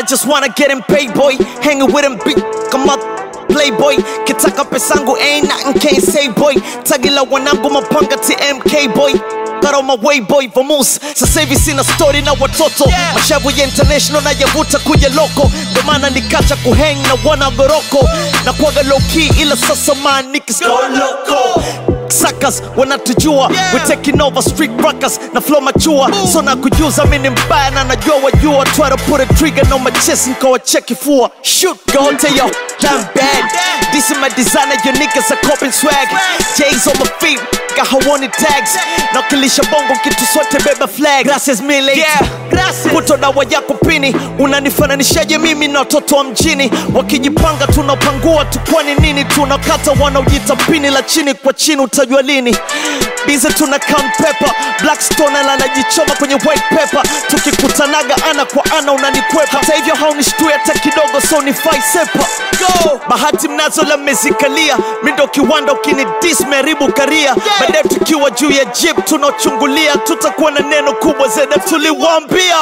I just wanna get him paid, boy. Hanging with him, big come up playboy. Kitaka pesangu ain't nothing, can't say, boy. Tagila wanangu mapanga TMK, boy. Got on my way, boy, vamos. Sasa hivi sina story na watoto, mashavu ya international na yavuta kuja loko. Ndo maana nikacha kuhang na wana goroko. Na kuaga low key ila sasa my niggas go loco. Suckers wanatujua, we taking over street rockers na flow machua. So na kujuza mini mbaya na najua wajua. Try to put a trigger on my chest and go check ifua. Shoot, go tell yo, damn bad. This is my designer, your niggas are coping swag. J's on my feet, got hawani tags. Nakilisha bongo kitu sote beba flag. Gracias mille, yeah, gracias. Puto dawa yako pini, unanifananishaje mimi na watoto wa mjini. Wakijipanga tunapangua tu kwani nini. Tunakata wanaojita pini la chini kwa chini utajua lini. Bize tuna count pepper, Blackstone anajichoma kwenye white pepper. Tukikutanaga ana kwa ana unanikwepa. Hata hivyo haunishtui hata kidogo so nifai sepa. Go! Bahati mnazo la mezikalia, mindo kiwanda ukini dis meribu karia. Baadaye tukiwa juu ya jeep tunachungulia, tutakuwa na neno kubwa zede tuliwambia.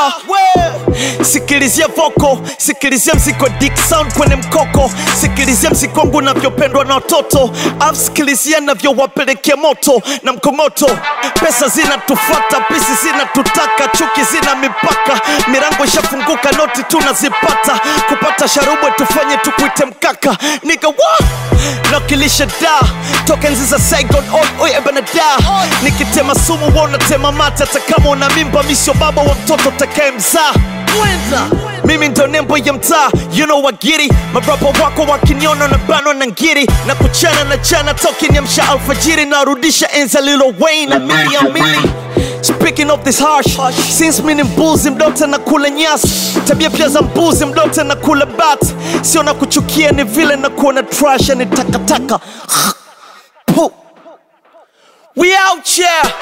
Sikilizia voko, sikilizia mziko dick sound kwenye mkoko. Sikilizia mziko wangu navyopendwa na watoto. Sikilizia navyo wapelekea moto na mkongoto. Pesa zinatufuata, pisi zinatutaka, chuki zina mipaka. Mirango ishafunguka, noti tunazipata. Kupata sharubwe tufanye tukuite mkaka. Nigga what? Nakilisha da, tokenzi za Saigon, oi ebana da. Nikitema sumu wona tema mata. Hata kama una mimba misio baba wa mtoto takaye mzaa. Mimi ndo nembo ya mtaa, you know I get it. Mabrapa wako wakiniona na bano na ngiri. Na kuchana na chana toki niamsha alfajiri. Narudisha enza Lil Wayne na mili. Speaking of this harsh, since mini mbuzi mdote na kula nyasi. Tabia pia za mbuzi mdote na kula bat. Sio na kuchukia ni vile na kuona trash ni takataka. We out here.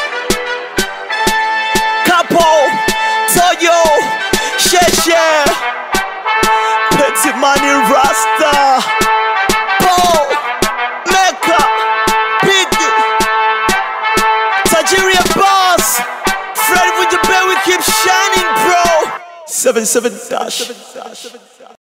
Capo, Toyo, Sheshe, Petit Money Rasta, Bo, Mecca, Biggie, Tajiria Boss, Fred with the bell, we keep shining, bro. 77 dash.